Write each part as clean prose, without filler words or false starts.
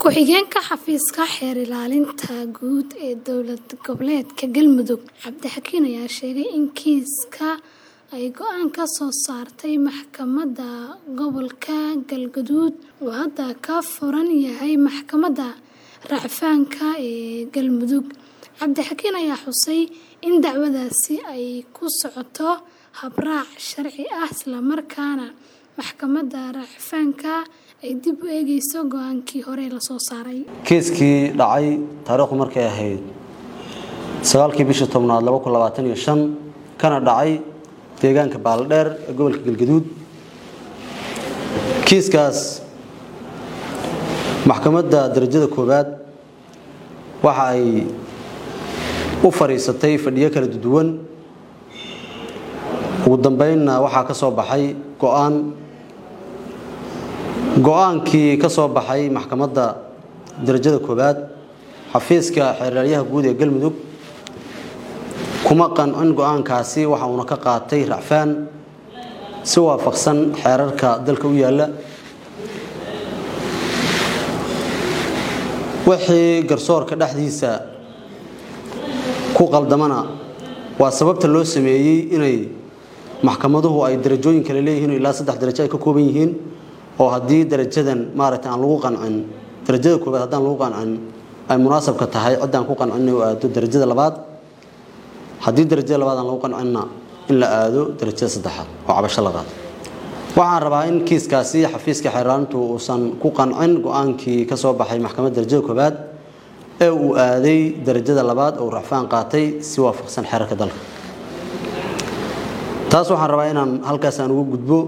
Ku-xigeenka xafiiska xeer ilaalinta guud ee dowlad goboleedka Galmudug Cabdixakiin ayaa sheegay in kiiska ay go'aan ka soo saartay maxkamadda gobolka Galgaduud uu hadda ka furan yahay maxkamadda racfaanka ee Galmudug. Cabdixakiin ayaa xusay in dacwadaasi ay ku socoto habraac sharci ah isla markaana maxkamadda racfaanka ay dib u eegayso go'aankii hore la soo saaray. Kiiskii dhacay taariikhdu markay ahayd 9 bishii 10 2025 kana dhacay deegaanka Baaldheer ee gobolka Galgaduud. Kiiskaas maxkamadda darajada koobaad waxa ay u fariisatay fadhiyo kala duwan. ugu dambeynna waxa ka soo baxay go'aankii ka soo baxay maxkamadda darajada koobaad xafiiska xeer ilaalyaha guud ee Galmudug kuma qancin go'aankaasi waxa uu ka qaatay racfaan si waafaqsan xeerarka dalka u yaala. wixii garsoorka dhaxdiisa ku qaldamana waa sababta loo sameeyay inay maxkamaduhu ay darajooyin kala leeyihiin ilaa 3 darajo ay ka kooban yihiin oo hadii darajadan maaragtay aan lagu qancin darajada koobaad hadaan lagu qancin ay munaasab ka tahay cidaan ku qancin oo aado darajada labaad hadii darajada labaad aan lagu qancinna in la aado darajada saddexaad oo cabasho la qaado. waxaan rabaa in kiiskaasi xafiiska xeeraantu uusan ku qancin go'aankii ka soo baxay maxkamadda darajada koobaad ee uu aaday darajada labaad oo racfaan qaatay si waafaqsan xeerarka dalka. taas waxaan rabaa inaan halkaas aan ugu gudbo.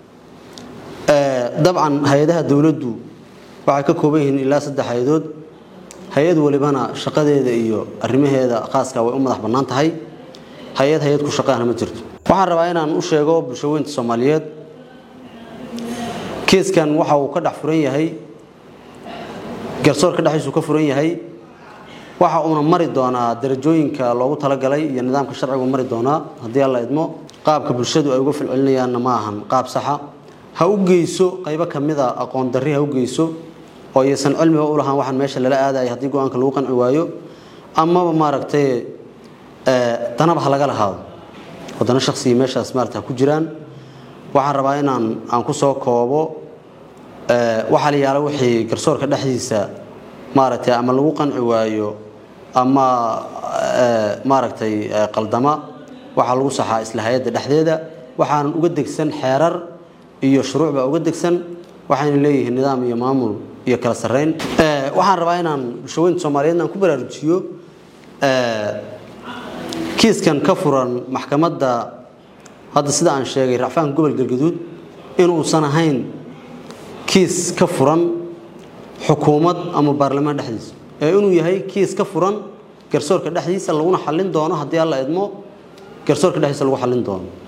dabcan hay'adaha dawladdu waxay ka kooban yihiin ilaa 3 hay'adood. hay'ad walibana shaqadeeda iyo arrimaheeda khaaska way u madax bannaan tahay. hay'ad ku shaqaana ma jirto. waxaan rabaa inaan u sheego bulshooyinka Soomaaliyeed kiiskan waxa uu ka dhex furan yahay garsoorka dhaxdiisu ka furan yahay waxa uu mari doonaa darajooyinka loogu talagalay iyo nidaamka sharciga mari doonaa hadii alla idmo. qaabka bulshadu ay uga falcelinayaan ma ahan qaab sax ah. ha u geyso qaybo kamida aqoon darri ha u geyso oo aysan cilmi u lahaan waxaan meesha lala aaday hadii go'aanka lagu qanci waayo ama maaragtay tanaba laga lahaado wadana shakhsi meeshaas maaragtay ku jiraan. waxaan rabaa inaan ku soo koobo waxa la yaalo wixii garsoorka dhaxdiisa maaragtay ama lagu qanci waayo ama maaragtay qaldama waxa lagu saxaa isla hay'adda dhaxdeeda waxaan uga degsan xeerar iyo shuruucba uga degsan waxaan leeyahay nidaam iyo maamul iyo kala sareyn. waxaan rabaa inaan bulshooyinka Soomaaliyeed aan ku baraarujiyo kiiskan ka furan maxkamadda hadda sida aan sheegay racfaan gobolka Galgaduud inuu san ahayn kiis ka furan xukuumad ama baarlamaan dhaxdiisa inuu yahay kiis ka furan garsoorka dhaxdiisa lagu xallin doono hadii alla idmo garsoorka dhaxdiisa lagu xallin doono.